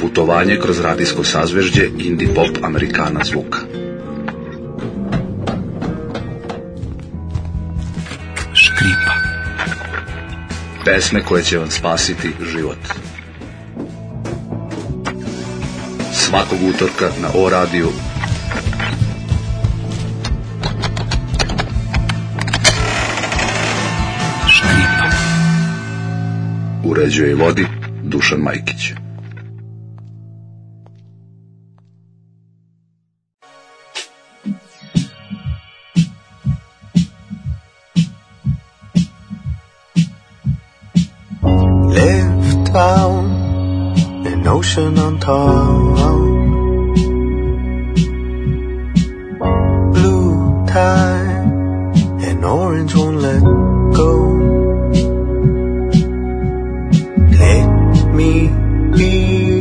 Putovanje kroz radijsko sazvežđe indie pop Amerikana zvuka. Škripa. Pesme koje će vam spasiti život. Svakog utorka na O radiju. Škripa. Uređuje i vodi Dušan Majkić. Lift out an ocean on top, blue tide and orange won't let go. Let me be,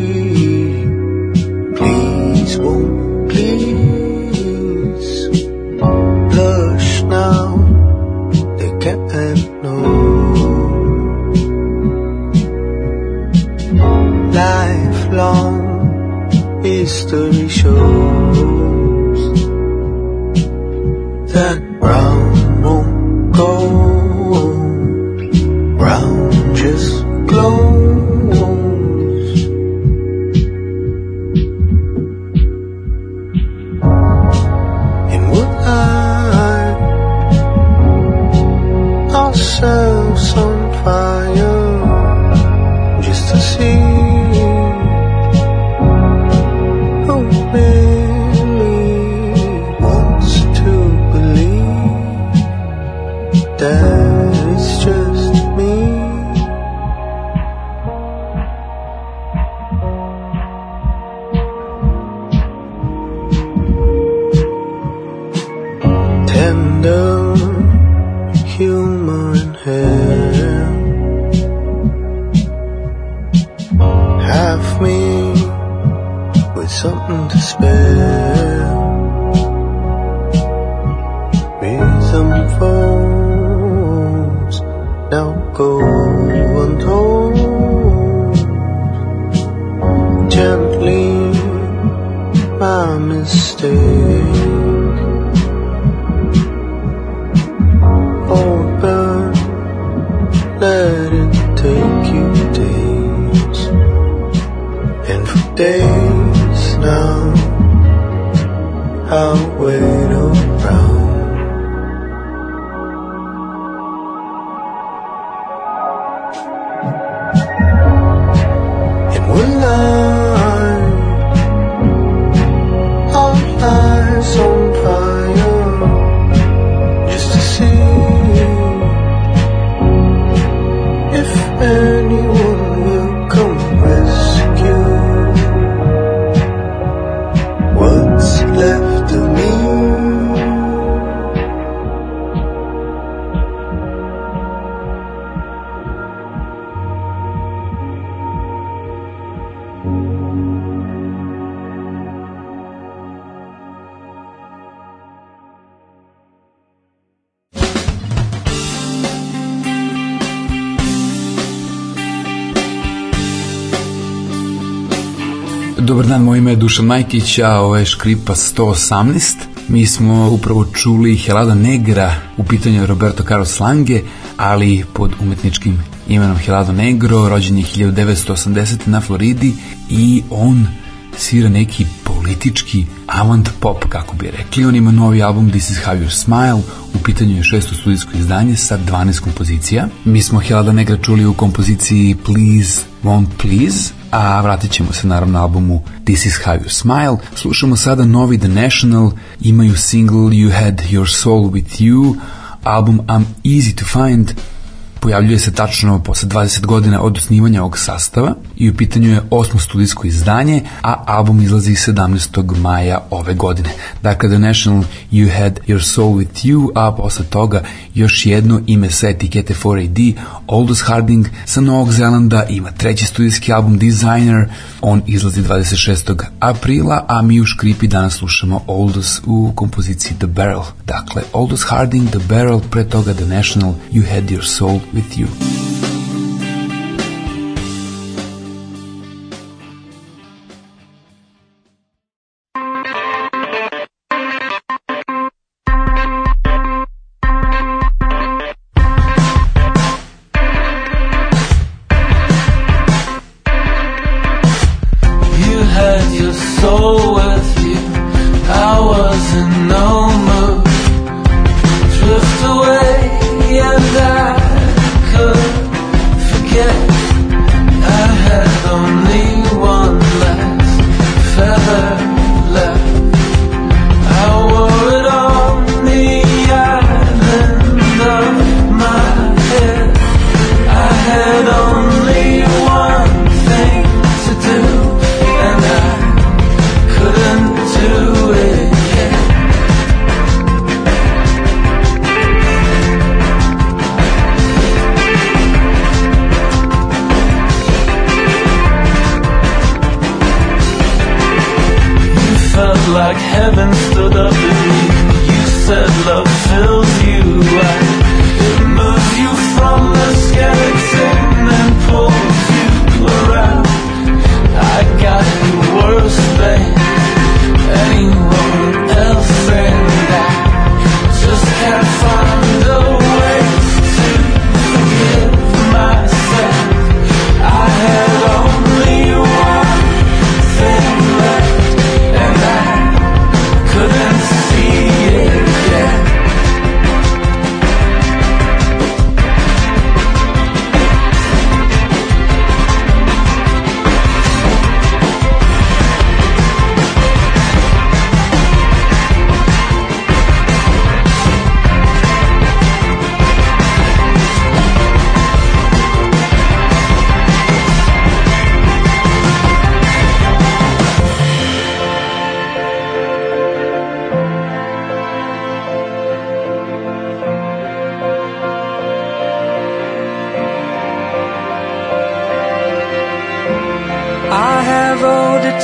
please won't please. Blush now, they can't know. Lifelong history shows that round won't go, round just glows. And would light ourselves on fire just to see that it's just me. Tender human hair, half me with something to spare. Rhythm falls, now go untold. Gently, my mistake. Open, let it take you days. And for days now, I'll wait around. Dobar dan, moje ime je Dušan Majkić, a ovo je Škripa 118. Mi smo upravo čuli Helada Negra, u pitanju Roberto Carlos Lange, ali pod umetničkim imenom Helado Negro, rođen je 1980. na Floridi i on svira neki politički avant pop, kako bi rekli. On ima novi album This Is How You Smile, u pitanju je 6. studijsko izdanje sa 12 kompozicija. Mi smo Helada Negra čuli u kompoziciji Please Won't Please, a vratit ćemo se naravno na albumu This Is How You Smile. Slušamo sada novi The National, imaju single You Had Your Soul With You, album I'm Easy To Find, pojavljuje se tačno posle 20 godina od osnivanja ovog sastava i u pitanju je 8. studijsko izdanje, a album izlazi 17. maja ove godine. Dakle, The National, You Had Your Soul With You, a posle toga još jedno ime sa etikete 4AD, Aldous Harding sa Novog Zelanda, ima 3. studijski album Designer, on izlazi 26. aprila, a mi u Škripi danas slušamo Aldous u kompoziciji The Barrel. Dakle, Aldous Harding, The Barrel, pre toga The National, You Had Your Soul With You.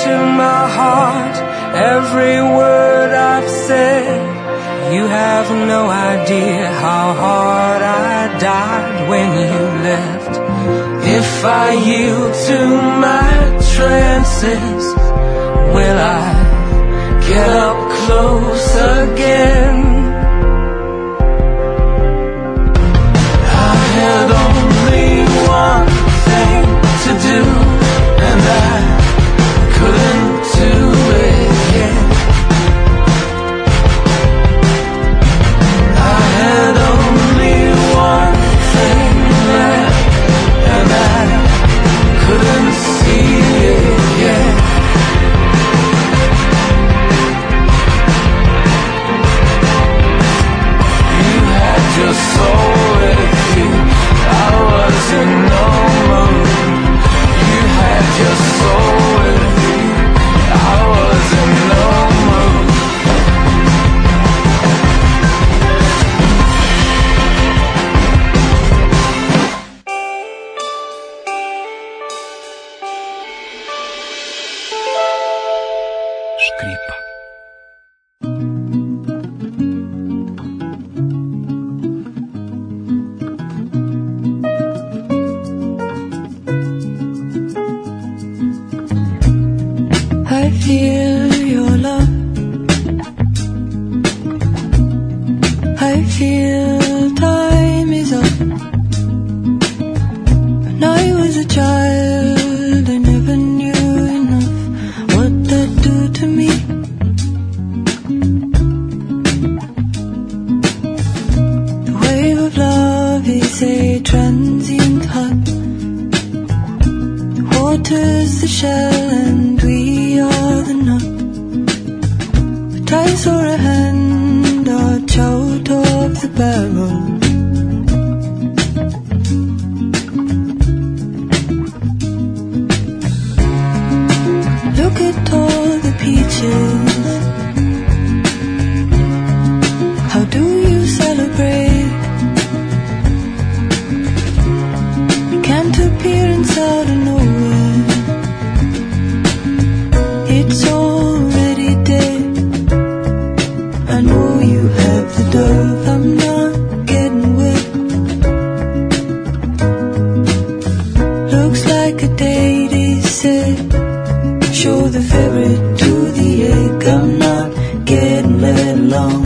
into my heart, every word I've said. You have no idea how hard I died when you left. If I yield to my trances, will I get up close again? I had only one thing to do, and I couldn't do it yet. I had only one thing left, and I couldn't see it yet. You had your soul with you, I was in no mood. You had your soul with you, I was in no mood. Škripa. I feel your love. I feel time is up. When I was a child, I never knew enough what that do to me. The wave of love is a transient hug. The water's the shell and we are the nut. But I saw a hand arch out of the barrel. Look at all the peaches. How do you celebrate? You can't appear inside of nowhere. It's already dead. I know you have the dove, I'm not getting wet. Looks like a date is set. Show the ferret to the egg, I'm not getting let along.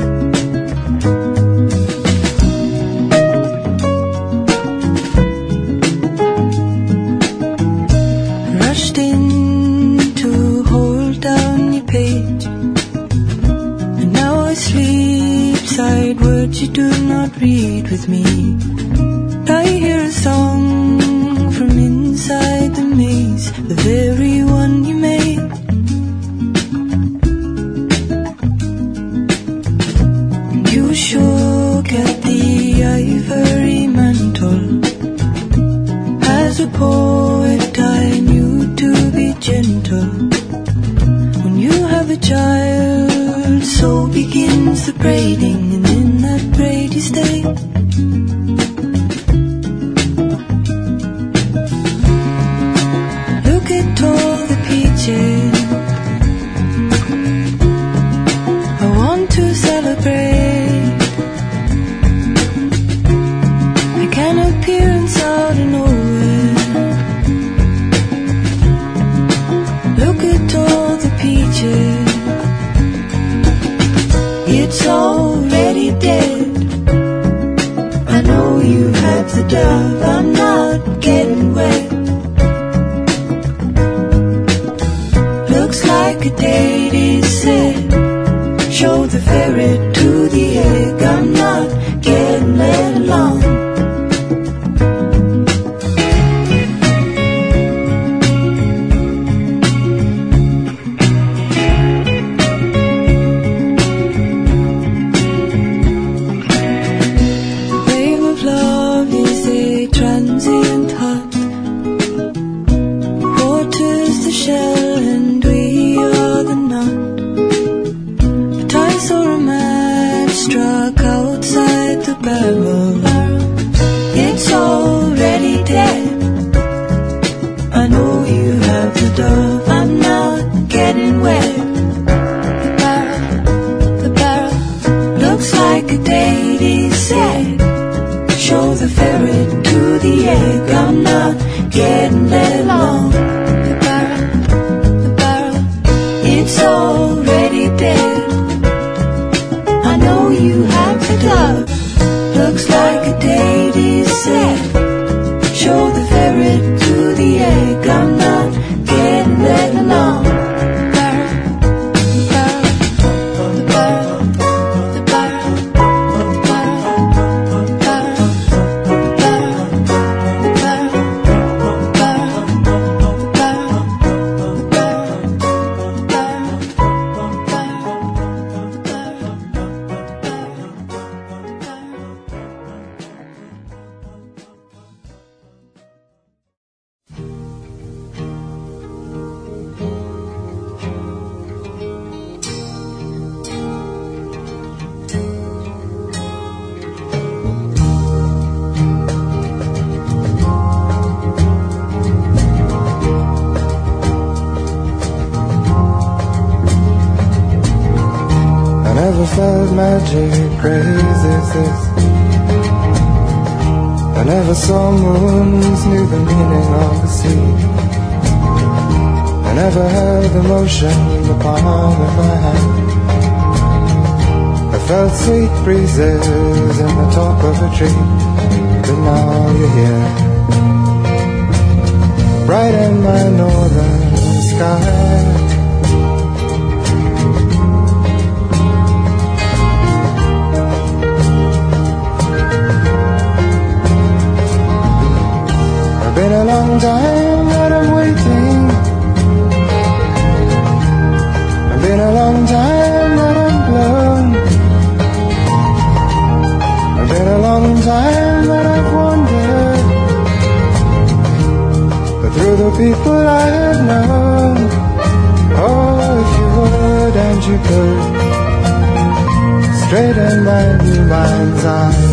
Rushed in to hold down your page, and now I sleep side words you do not read with me. I hear a song from inside the maze, the very one you made. And you shook at the ivory mantle. As a poet I knew to be gentle. When you have a child, so begins the braiding, and in that braid you stay. Look at all the peaches. I want to celebrate. I can appear inside of nowhere. Look at all the peaches. It's already dead. I know you have the dove, I'm not getting wet. Looks like a date is set. Show the ferret to the egg, I'm not getting let along. The wave of love is a transient hut. Water's the shell and we are the nut. But I saw a match struck outside the barrel. It's already dead. I know you have the dove, I'm not looks like a daisy said. Show the ferret to the egg. I'm not getting that long. The barrel, it's already dead. I know you have the dove. Looks like a daisy said. Show the ferret to the egg. I'm not getting that long. Magic crazy as this. I never saw moons, knew the meaning of the sea. I never held the motion in the palm of my hand. I felt sweet breezes in the top of a tree. But now you're here, bright in my northern sky. Been a long time that I'm waiting. It's been a long time that I'm blown. It's been a long time that I've wandered, but through the people I have known. Oh, if you would and you could, straight in my new mind's eye.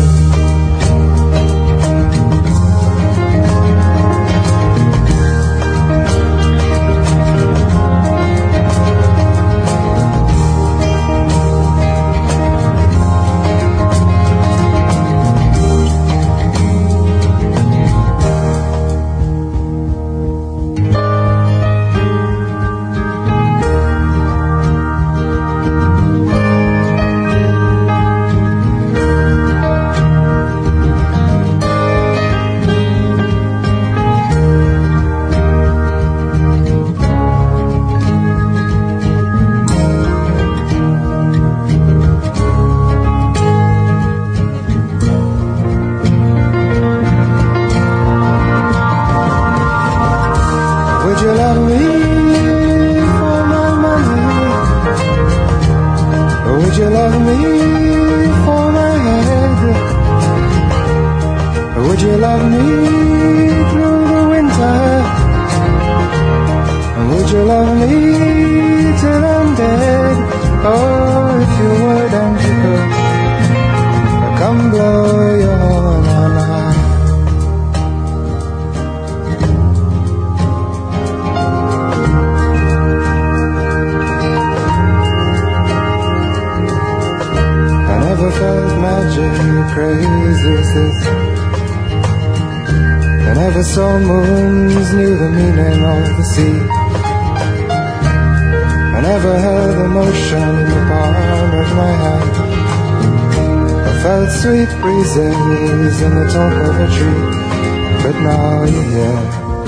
Sweet breezes in the top of a tree, but now you're here,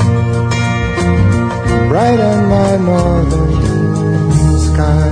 bright in my northern sky.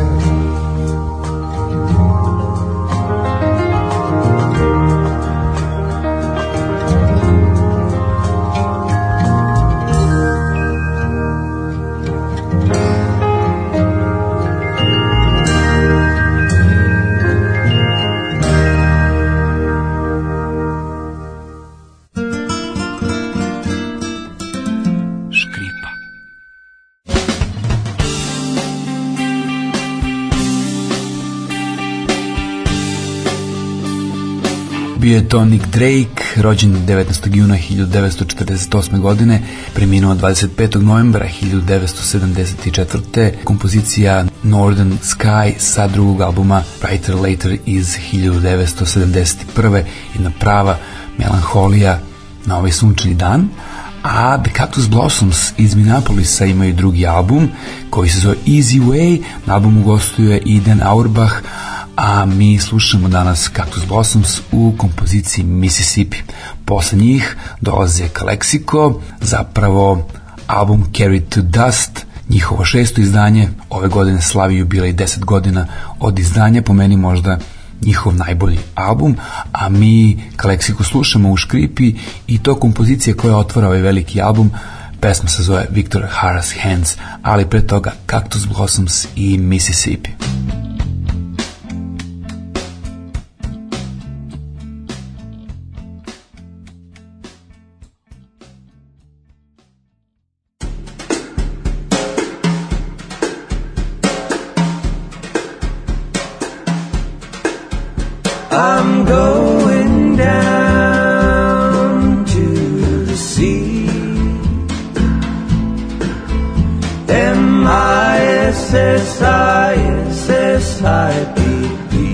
Bio je to Nick Drake, rođen 19. juna 1948. godine, preminuo 25. novembra 1974. Kompozicija Northern Sky sa drugog albuma Brighter Later iz 1971. Jedna prava melanholija na ovaj sunčani dan. A The Cactus Blossoms iz Minneapolisa imaju drugi album koji se zove Easy Way. Na albumu gostuje i Dan Auerbach, a mi slušamo danas Cactus Blossoms u kompoziciji Mississippi. Posle njih dolaze Calexico, zapravo album Carried to Dust, njihovo 6. izdanje, ove godine slavi jubilej 10 godina od izdanja, po meni možda njihov najbolji album, a mi Calexico slušamo u škripi i to kompozicija koja otvara ovaj veliki album. Pesma se zove Victor Hara's Hands, ali pre toga Cactus Blossoms i Mississippi. I'm going down to the sea. M-I-S-S-I-S-S-I-P-P.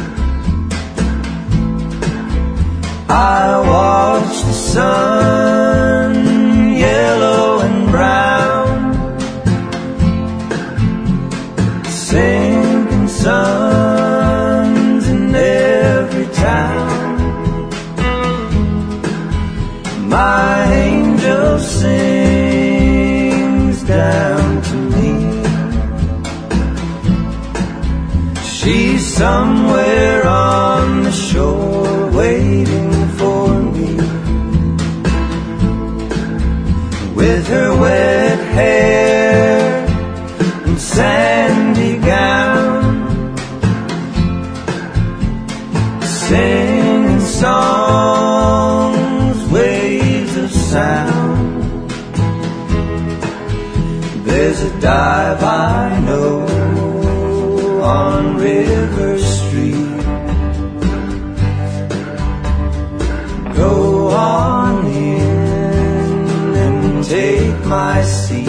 I watch the sun, yellow and brown, sinking suns in every town. My angel sings down to me. She's somewhere on the shore waiting for me, with her wet hair and sandy gown, singing songs, waves of sound. There's a dive I know on River Street. Go on in and take my seat.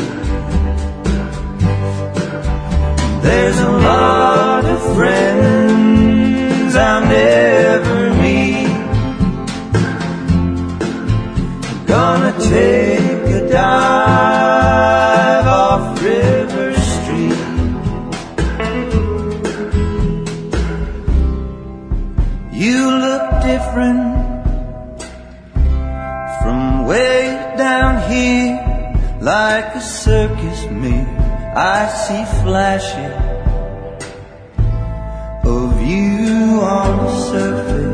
There's a lot of friends I'll never meet. Gonna take a dive off River Street. You look different from way down here, like a circus mirror. I see flashes of you on the surface.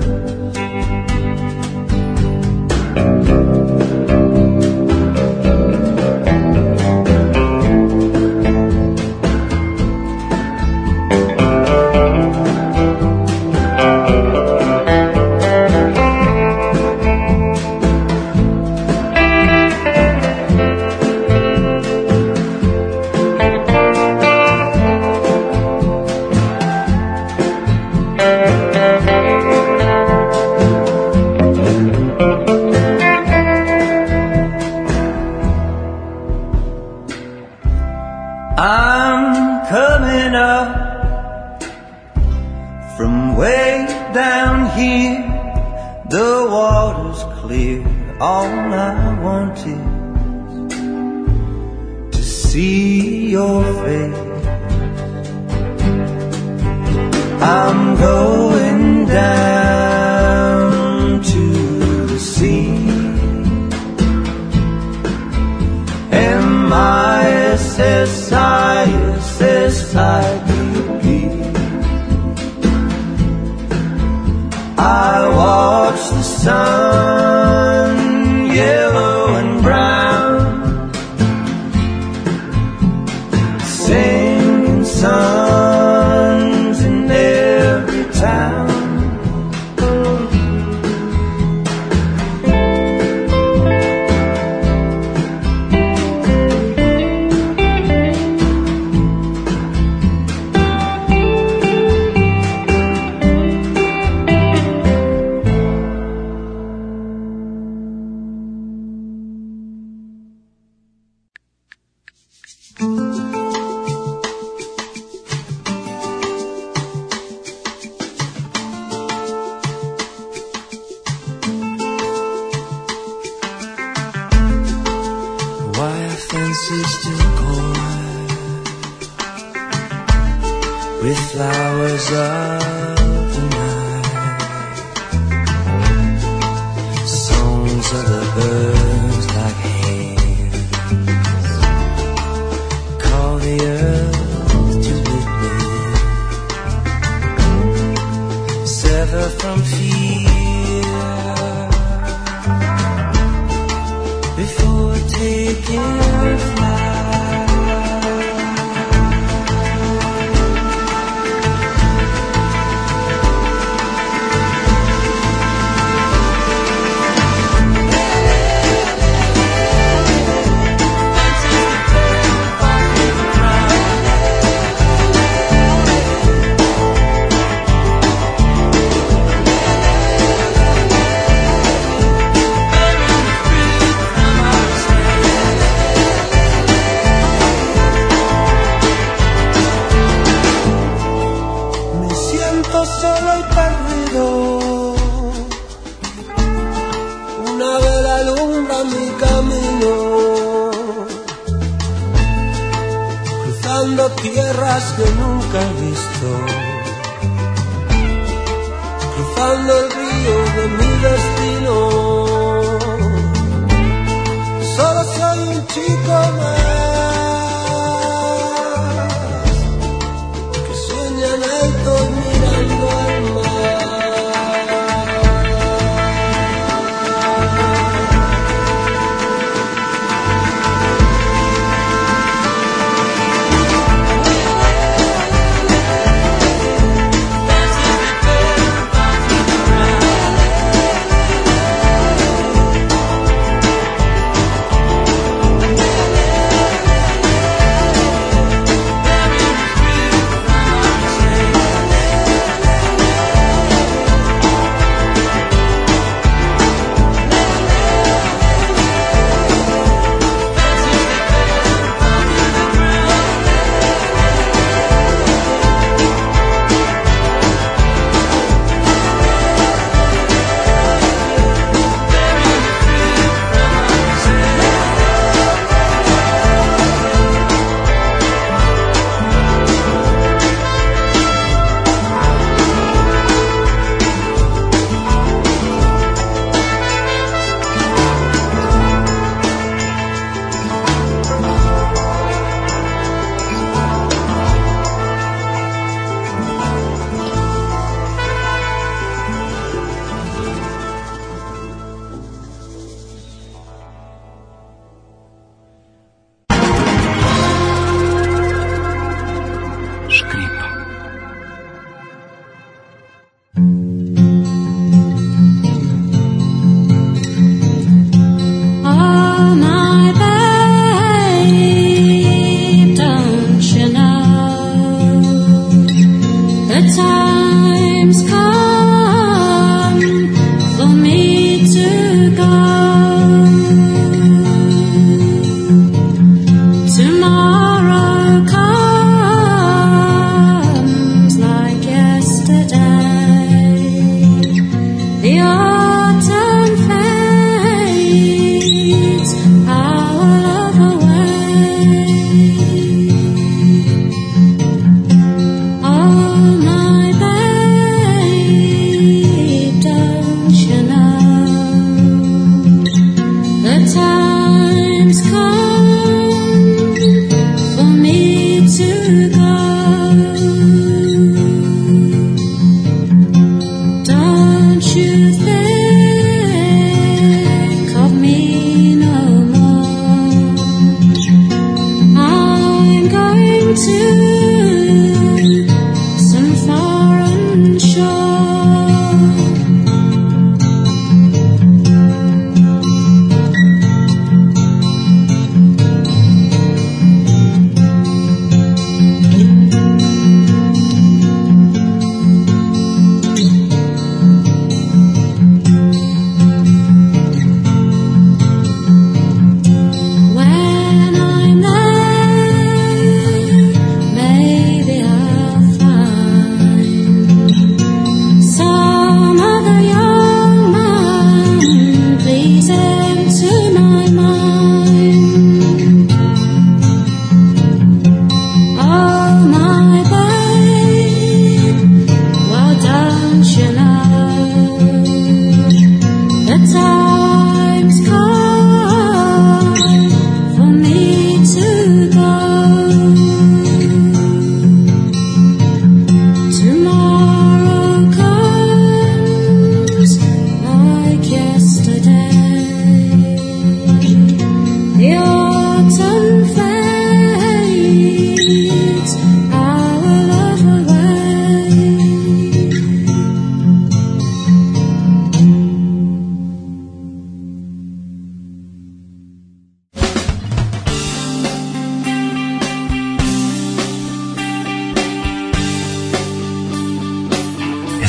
I'm coming up from way down here. The water's clear. All I want is to see your face. I'm going down to the sea. M-I-S-S-I-S-S-I-P-P. I watch the sun, yellow and brown, singing suns in every town. is still coy, with flowers of the night, songs of the birds like hands call the earth to witness, sever from fear before taking flight. Solo y perdido, una vela alumbra mi camino, cruzando tierras que nunca he visto, cruzando el río de mi destino. Solo soy un chico más que sueña en alto y mirando al mar.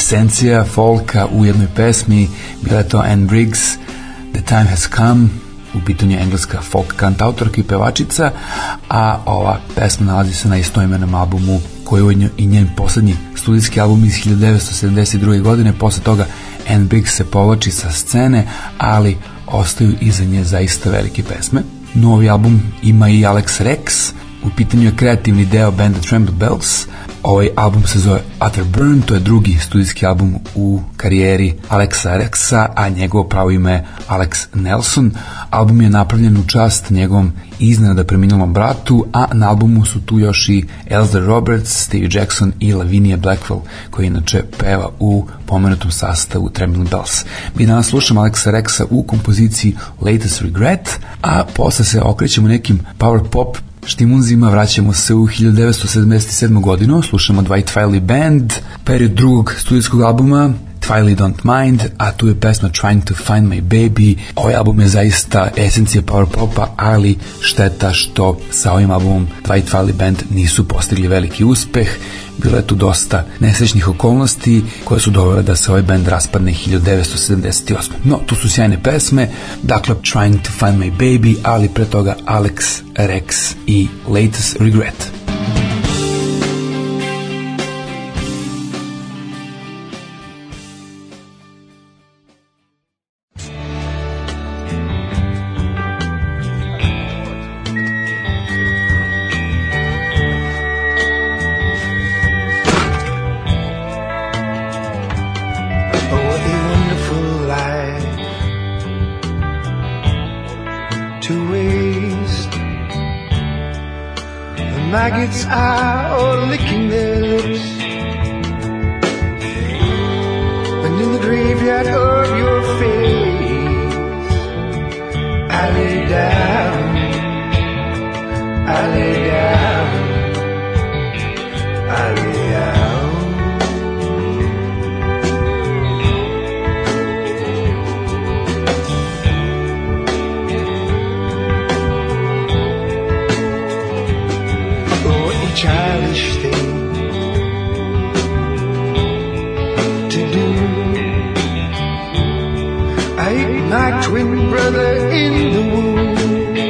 esencija folka u jednoj pesmi, bila je to Anne Briggs, The Time Has Come, u pitanju je engleska folk kantautorka i pevačica, a ova pesma nalazi se na istoimenom albumu koji je ujedno i njen poslednji studijski album iz 1972. godine. Posle toga Anne Briggs se povlači sa scene, ali ostaju iza nje zaista velike pesme. Novi album ima i Alex Rex, u pitanju je kreativni deo benda Tremble Bells. Ovaj album se zove Utter Burn, to je drugi studijski album u karijeri Alexa Rexa, a njegovo pravo ime je Alex Nelson. Album je napravljen u čast njegovom iznenada preminulom bratu, a na albumu su tu još i Elder Roberts, Stevie Jackson i Lavinia Blackwell, koji inače peva u pomenutom sastavu Tremble Bells. Mi danas slušamo Alexa Rexa u kompoziciji Latest Regret, a posle se okrećemo nekim power pop štimunzima, vraćamo se u 1977. godinu, slušamo Dwight Twilley Band, period drugog studijskog albuma Twilley Don't Mind, a tu je pesma Trying to Find My Baby. Ovaj album je zaista esencija power popa, ali šteta što sa ovim albumom Dwight Twilley Band nisu postigli veliki uspeh. Bilo je tu dosta nesrećnih okolnosti koje su dovele da se ovaj band raspadne 1978. No, tu su sjajne pesme, dakle Trying to Find My Baby, ali pre toga Alex Rex i Latest Regret. Maggots are all licking their lips, and in the graveyard of your face I lay down, I lay down, I lay down. Childish thing to do. I ate my twin brother in the womb.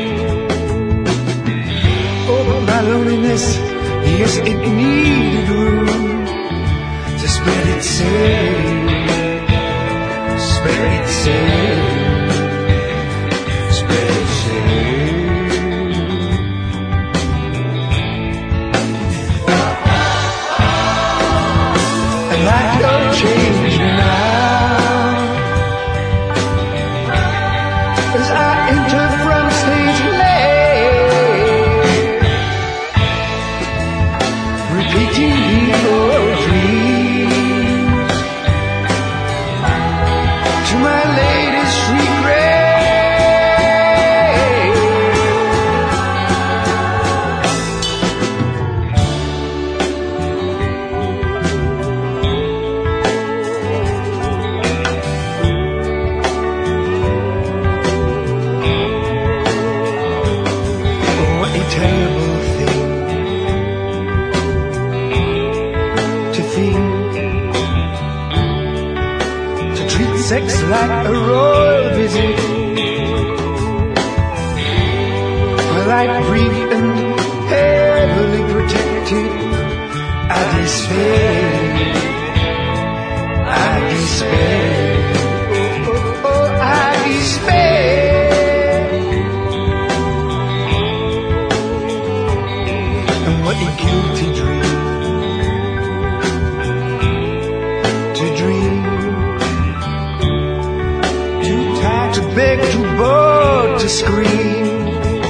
Oh, my loneliness, yes, it needed room to spread itself, spread itself, spread itself. Change me now as I enter from stage left, repeating the old dreams to my latest regret. Sex like a royal visit, while I brief and heavily protected, I despair, I despair, oh, oh, oh, I despair. And what a guilty dream to dream, to beg, to beg, to scream,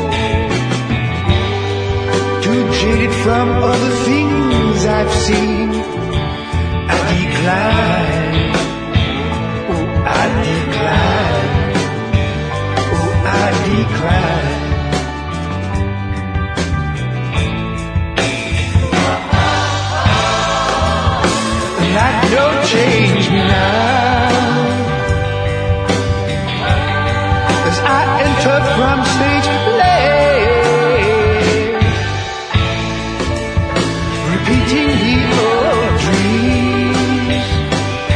too jaded from all the things I've seen. I decline, oh I decline, oh I decline. Life don't change me now as I enter from stage left, repeating the old dreams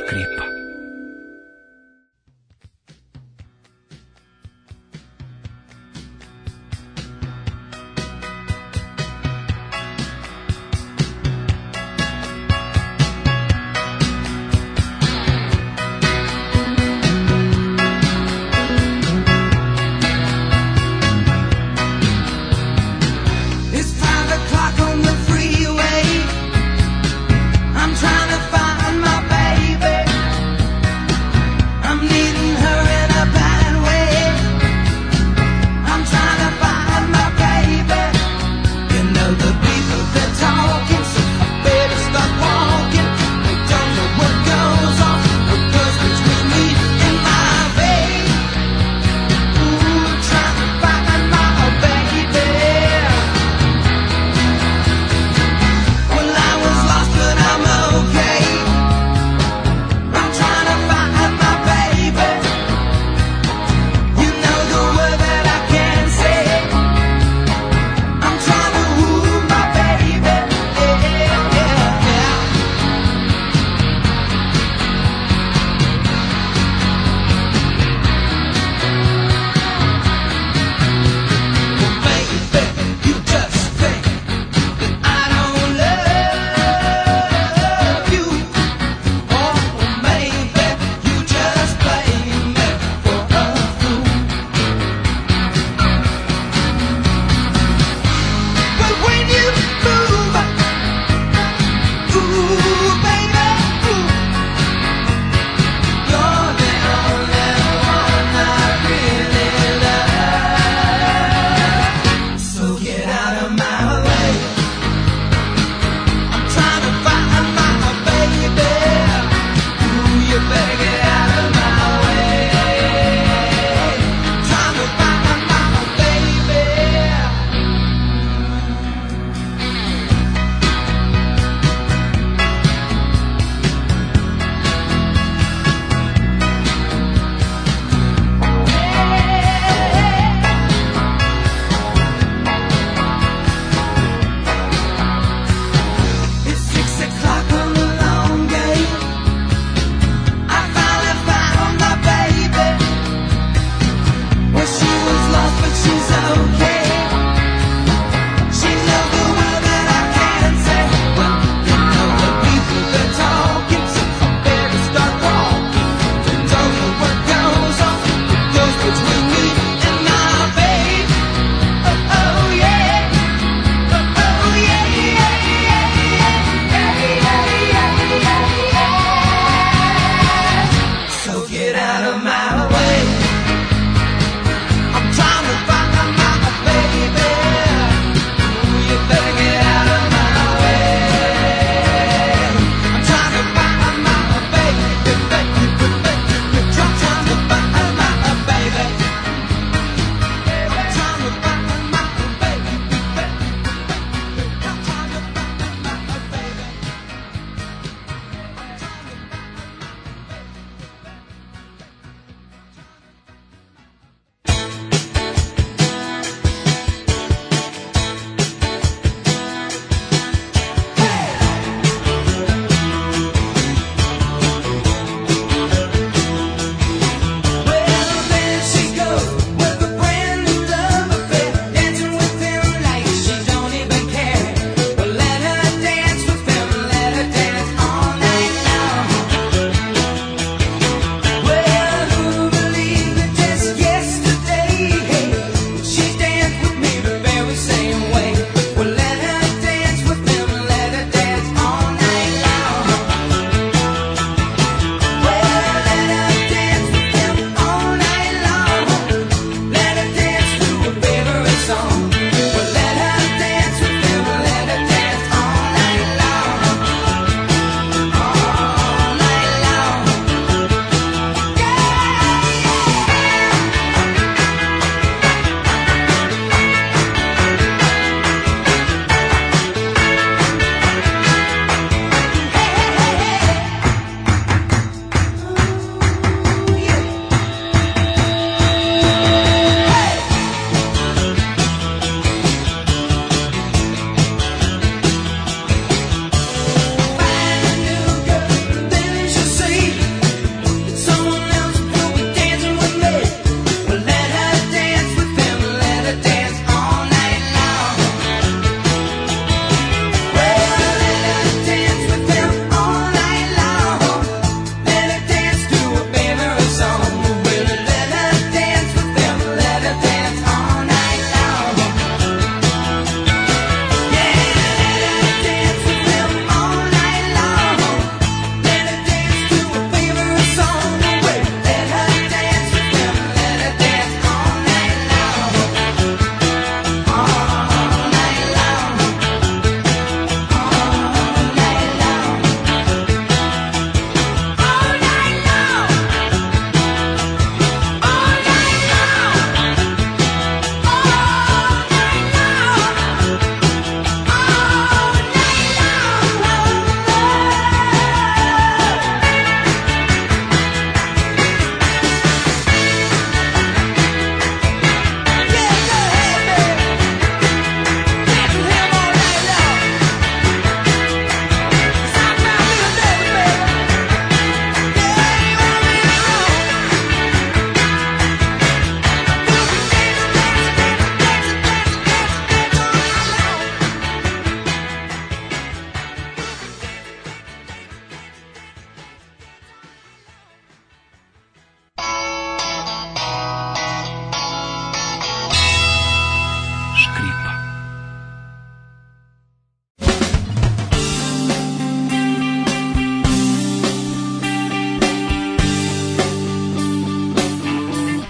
škripa. Trying to find my baby.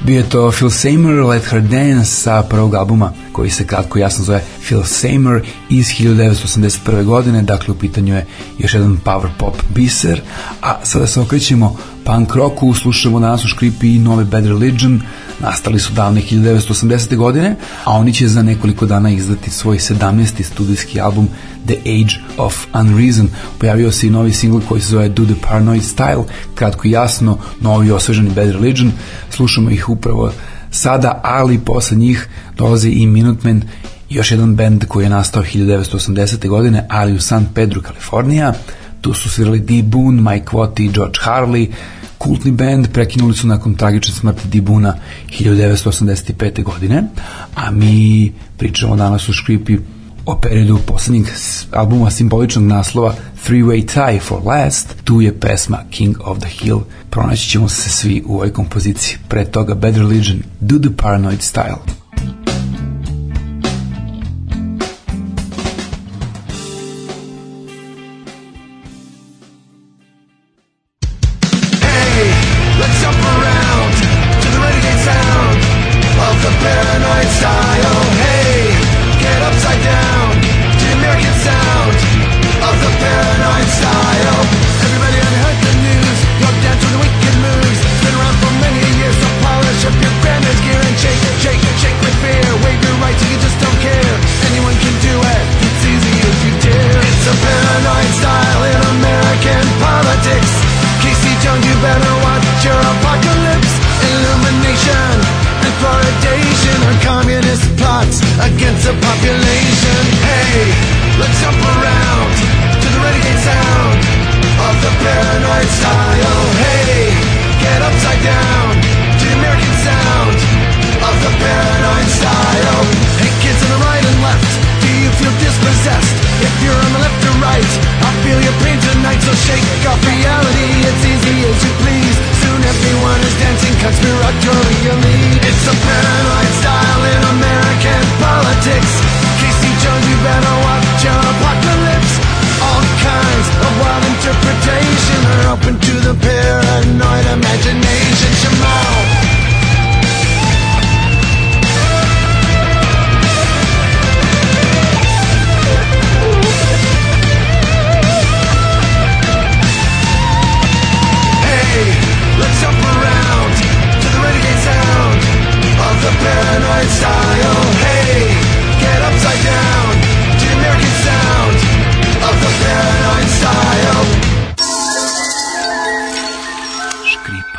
Bio je to Phil Seymour, Let Her Dance sa prvog albuma koji se kratko jasno zove Phil Seymour iz 1981. godine, dakle u pitanju je još jedan power pop biser, a sada se okrećemo punk rocku, slušamo danas u škripi i nove Bad Religion, nastali su davne 1980. godine, a oni će za nekoliko dana izdati svoj 17. studijski album The Age of Unreason. Pojavio se i novi singl koji se zove Do the Paranoid Style, kratko i jasno, novi osveženi Bad Religion, slušamo ih upravo sada, ali posle njih dolaze i Minutemen, još jedan band koji je nastao 1980. godine, ali u San Pedro, Kalifornija. Tu su svirali Dee Boon, Mike Watt i George Harley, kultni band, prekinuli su nakon tragične smrti Dee Boona 1985. godine, a mi pričamo danas u škripi o periodu poslednjeg albuma simboličnog naslova Three-Way Tie for Last. Tu je pesma King of the Hill. Pronaći ćemo se svi u ovoj kompoziciji. Pre toga Bad Religion, Do the Paranoid Style. Against the population. Hey, let's jump around to the renegade sound of the paranoid style. Hey, get upside down to the American sound of the paranoid style. Hey kids on the right and left, do you feel dispossessed? If you're on the left or right, I'll feel your pain tonight. So shake off reality, it's easy as you please. Soon everyone is dancing conspiratorially. It's a paranoid style in American politics. Casey Jones, you better watch your apocalypse. All kinds of wild interpretation are open to the paranoid imagination. Jamal. Let's jump around to the renegade sound of the paranoid style. Hey, get upside down to the American sound of the paranoid style. Škripa.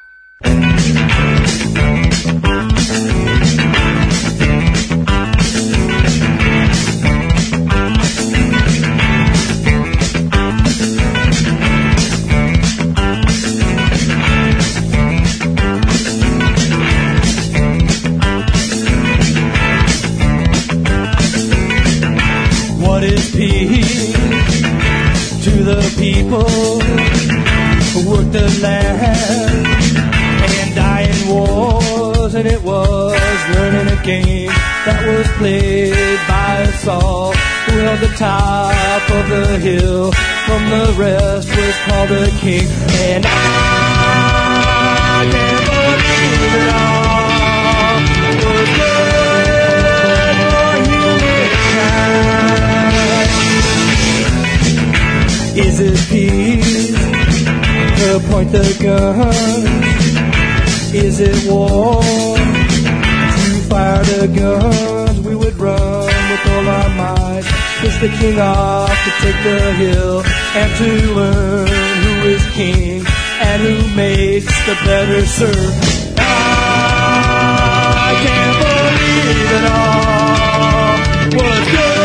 People who work the land and die in wars, and it was learning a game that was played by us all. Who held the top of the hill from the rest was called a king, and I can't believe it all was good for humankind. Is it peace to point the guns? Is it war to fire the guns? We would run with all our might, push the king off to take the hill, and to learn who is king and who makes the better serve. I can't believe it all was good.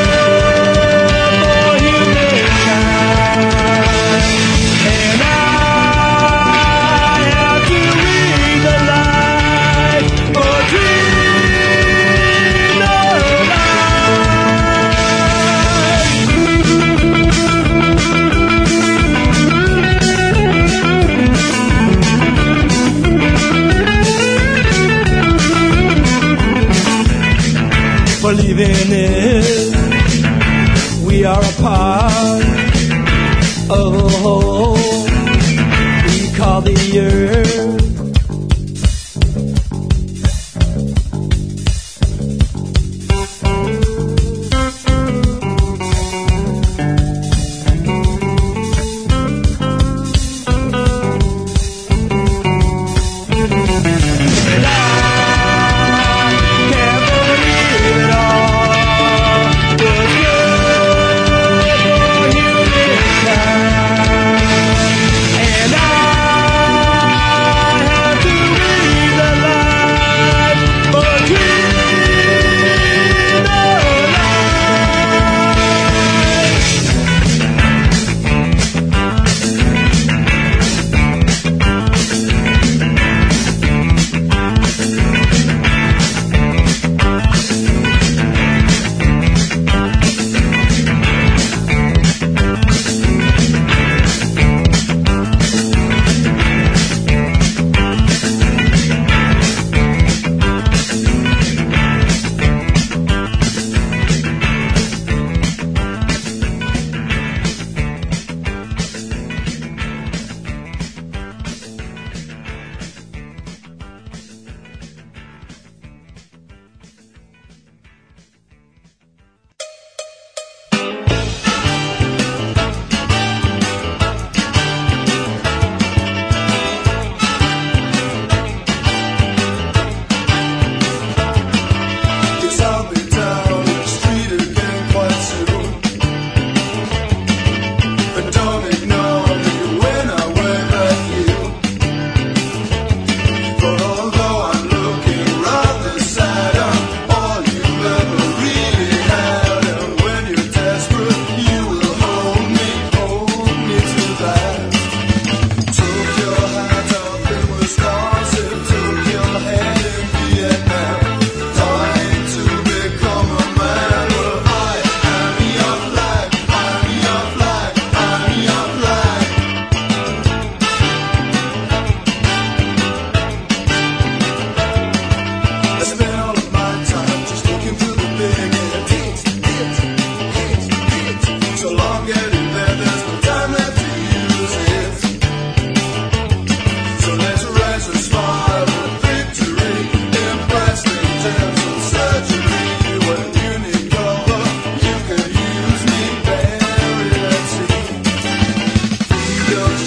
Believing it, we are a part of a whole we call the earth.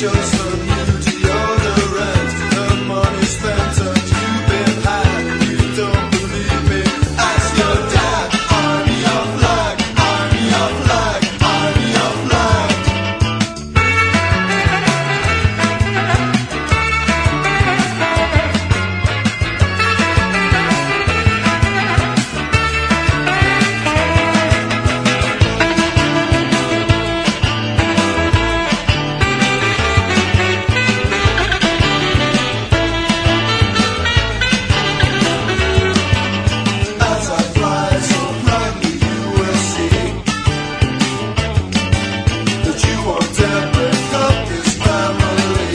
just the beauty of the rent. The money spent and you've been had. You don't believe me? Ask your dad. Army of flag, army of flag, army of flag. As I fly so proudly, you will see that you won't dare break up this family.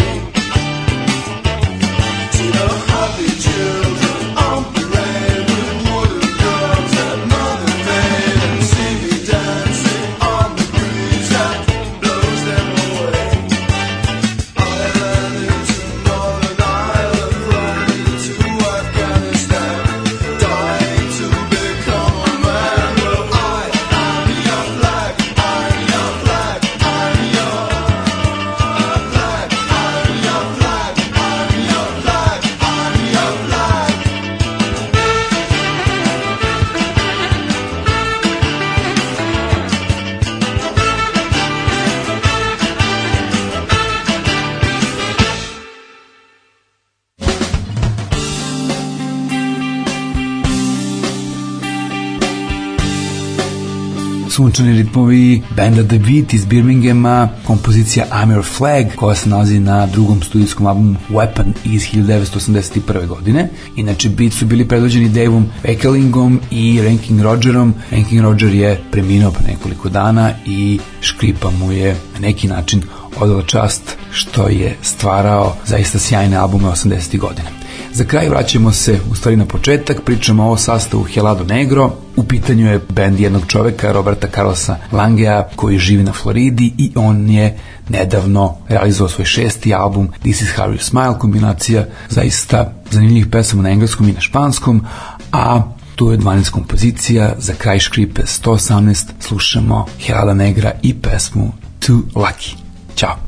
See the happy children on parade with wooden drums and Mother Maid, and see me dancing on the breeze that blows them away. Island into Northern Ireland, running to Afghanistan, dying to become a man. Well, I am your flag, I'm your flag, I'm your flag, I'm your flag, I'm your flag, I'm your flag. Sunčani ritmovi benda The Beat iz Birminghama, kompozicija I'm Your Flag, koja se nalazi na drugom studijskom albumu Weapon iz 1981. godine. Inače, Beat su bili predvođeni Daveom Ekelingom i Ranking Rogerom. Ranking Roger je preminuo pre nekoliko dana i škripa mu je na neki način odala čast što je stvarao zaista sjajne albume 80. godina. Za kraj vraćamo se u stvari na početak, pričamo o sastavu Helado Negro. U pitanju je bend jednog čoveka, Roberta Carlosa Langea, koji živi na Floridi i on je nedavno realizovao svoj 6. album This is How You Smile, kombinacija zaista zanimljivih pesama na engleskom i na španskom, a tu je 12 kompozicija. Za kraj škripe 118 slušamo Helada Negra i pesmu Too Lucky. Ćao!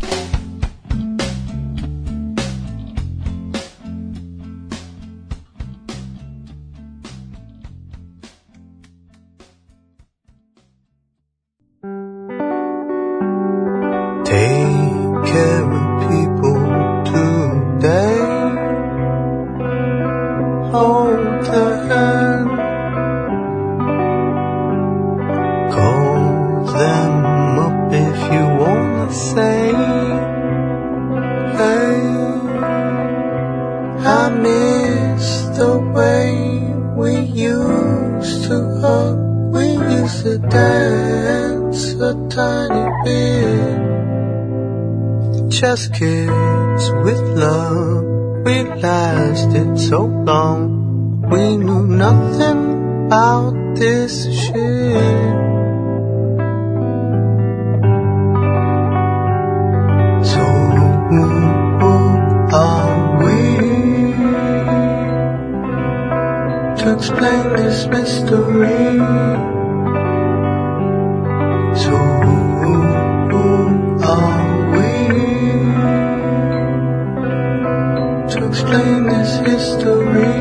Take care of people today. Hold their hand. Call them up if you wanna say, hey, I miss the way we used to hug. We used to dance a tiny bit. Just kids with love, we lasted so long. We knew nothing about this shit. So who are we to explain this mystery? So who are to explain this history?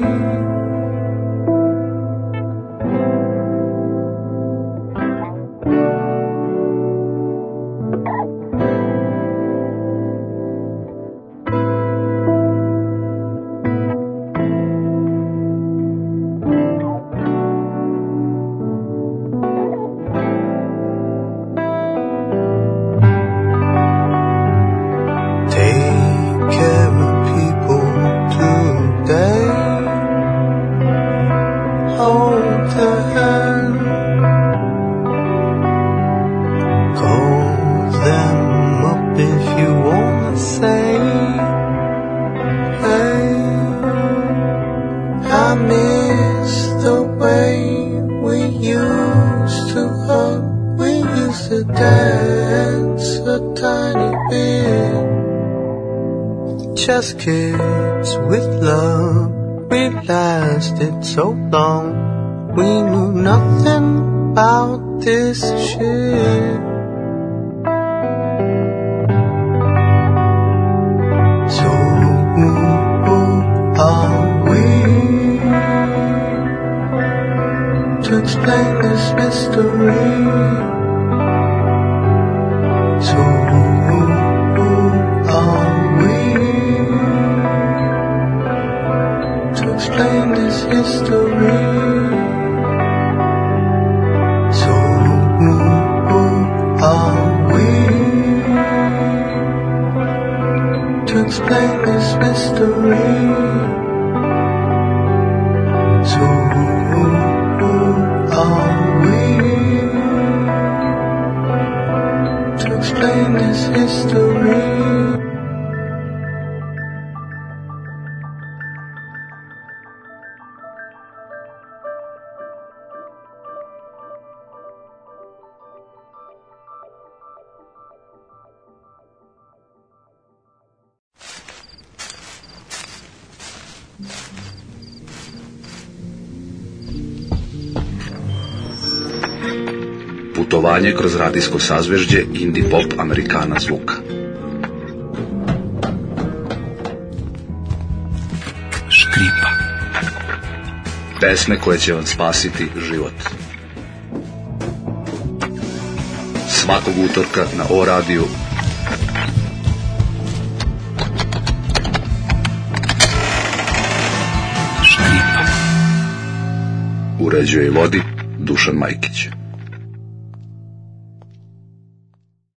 Just kids with love, we lasted so long. We knew nothing about this shit. explain this mystery. So who are we to explain this history? Putovanje kroz radijsko sazvežđe indie pop Amerikana zvuka. Škripa. Pesme koje će vam spasiti život. Svakog utorka na O radiju. Škripa. Uređuje i vodi Dušan Majkić.